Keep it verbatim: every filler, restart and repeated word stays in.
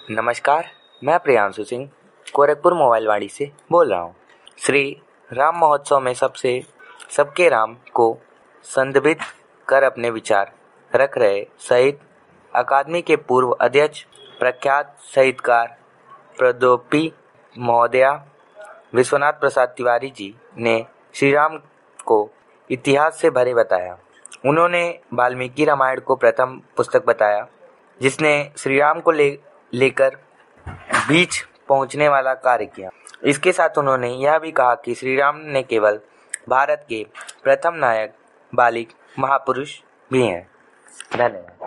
नमस्कार, मैं प्रियांशु सिंह गोरखपुर मोबाइल वाड़ी से बोल रहा हूँ। श्री राम महोत्सव में सबसे सबके राम को संदर्भित कर अपने विचार रख रहे साहित्य अकादमी के पूर्व अध्यक्ष प्रख्यात साहित्यकार प्रद्योपी महोदया विश्वनाथ प्रसाद तिवारी जी ने श्री राम को इतिहास से भरे बताया। उन्होंने वाल्मीकि रामायण को प्रथम पुस्तक बताया जिसने श्री राम को ले लेकर बीच पहुंचने वाला कार्य किया। इसके साथ उन्होंने यह भी कहा कि श्री राम ने केवल भारत के प्रथम नायक बालिक महापुरुष भी हैं। धन्यवाद।